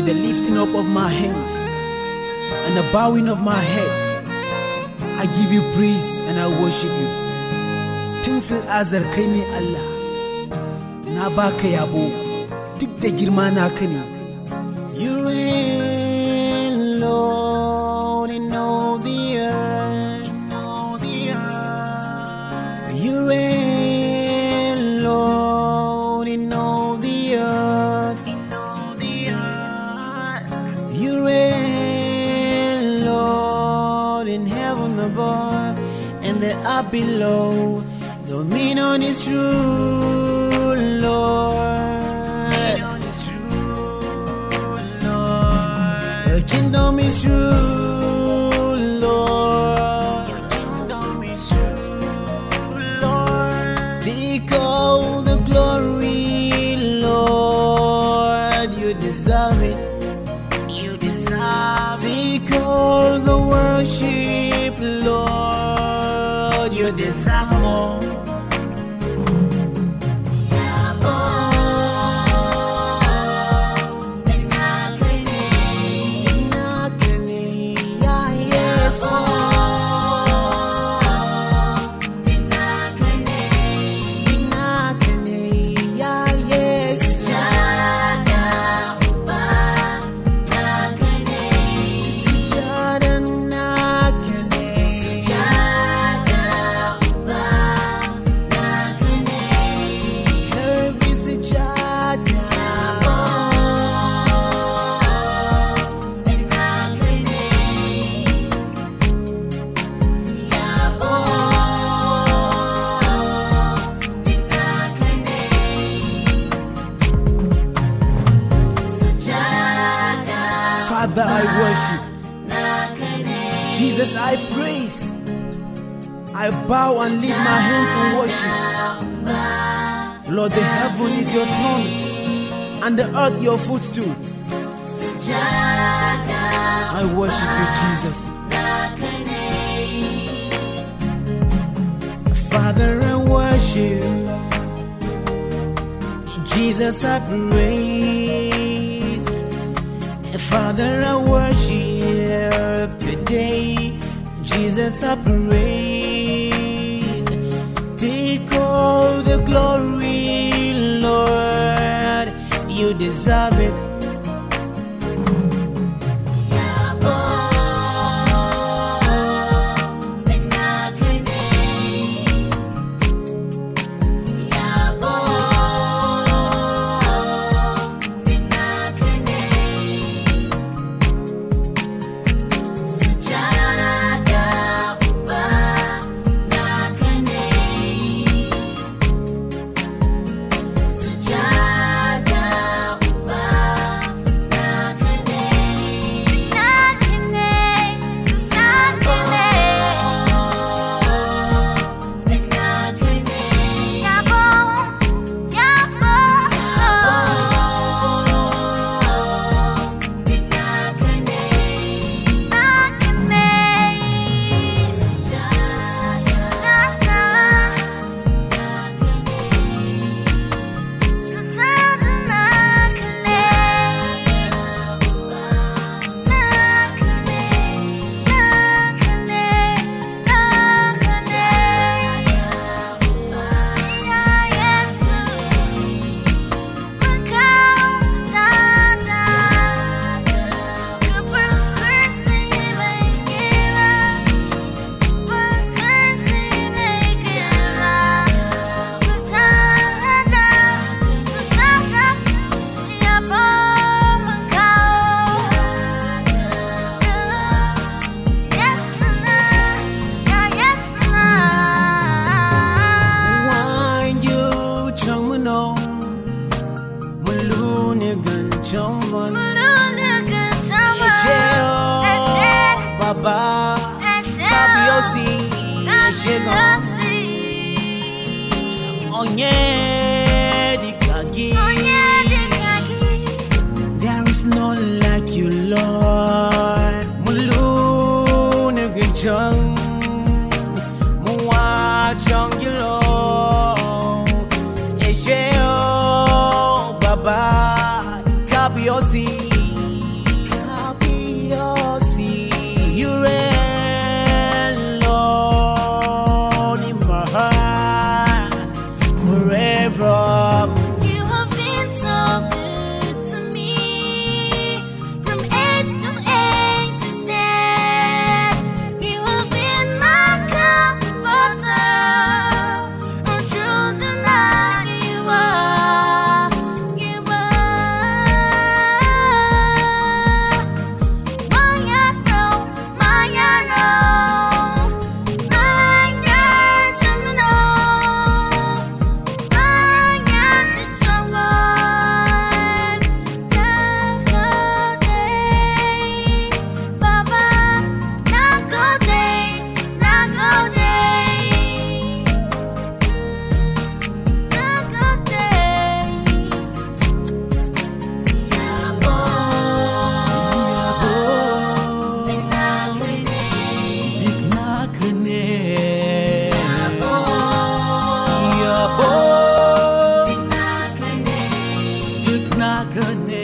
with the lifting up of my hands and the bowing of my head. I give you praise and I worship you. Tun fil azar kai ne Allah, na baka yabo, duk da girma naka ne. You reign, Lord, in all the earth. You reign, Lord, in all the earth. You reign, Lord, in heaven above and the earth below. Dominion is true, Lord. Your kingdom is true, Lord. Take all the glory, Lord. You deserve it. Take all the worship, Lord. You deserve more. Father, I worship. Jesus, I praise. I bow and lift my hands in worship. Lord, the heaven is your throne and the earth your footstool. I worship you, Jesus. Father, I worship. Jesus, I praise. Father, I worship today. Jesus, I praise. Take all the glory, Lord. You deserve it. Baba, Kabiosi, Onye Dikagi. There is none like you, Lord. Mulu Neganchang, Mua Chang Yilo, Esheo, Baba, Kabiosi. naka ne